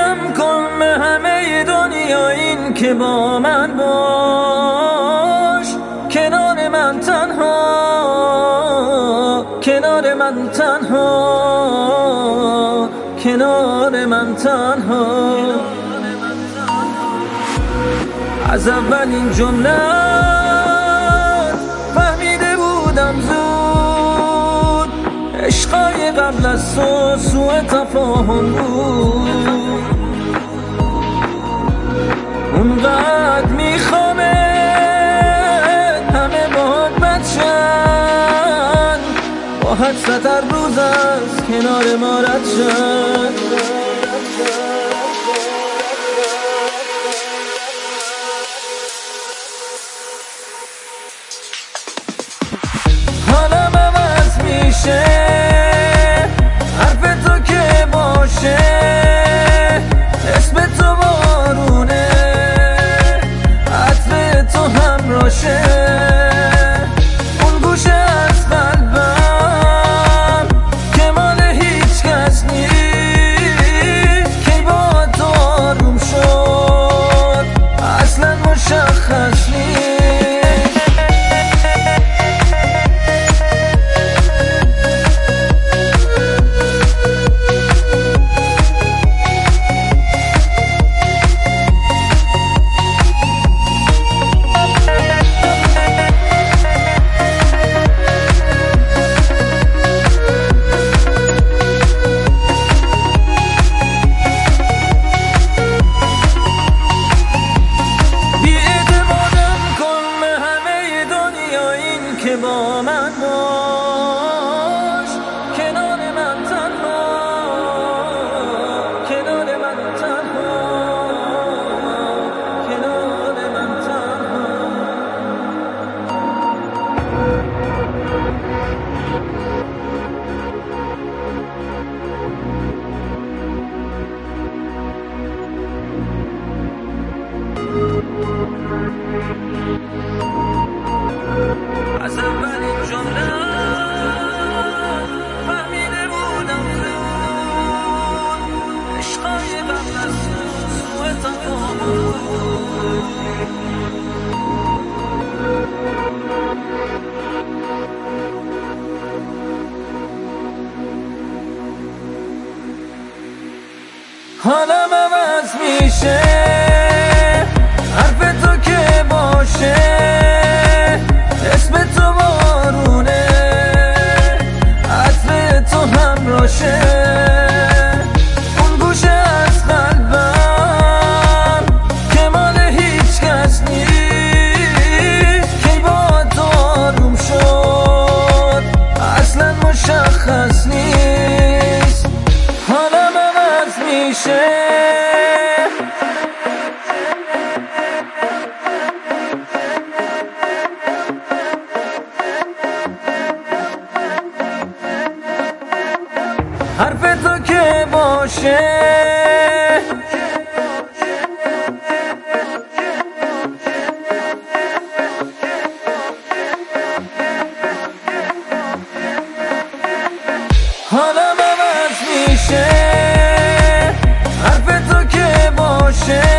بودم کل همه دنیا، این که با من باش، کنار من تنها، کنار من تنها، کنار من تنها. از اولین جمله فهمیده بودم زود، عشقای قبل از تو سوء تفاهم بود. اونقدر میخوامت همه باهات بچن، با حدست هر روز از کنار ما رد شد. حالم عوض میشه حرف تو که باشه، اسم تو بارونه، عطر تو همراشه. اون گوشه از قلبم که مال هیچ کس نیست، که با تو آروم شد اصلا مشخص نیست. که با من باش، کنار من تنها، کنار من تنها، کنار من تنها. از اولین جمله فهمیده بودم زود، عشقای قبل از سوء تفاهم بود. حالم عوض میشه حرف تو که باشه، اسم تو بارونه، عطر تو همراشه. اون گوشه از قلبم که مال هیچ کس نیست، که با تو آروم شد اصلا مشخص نیست. حالم عوض میشه حرف تو که باشه، حالم عوض میشه حرف تو که باشه.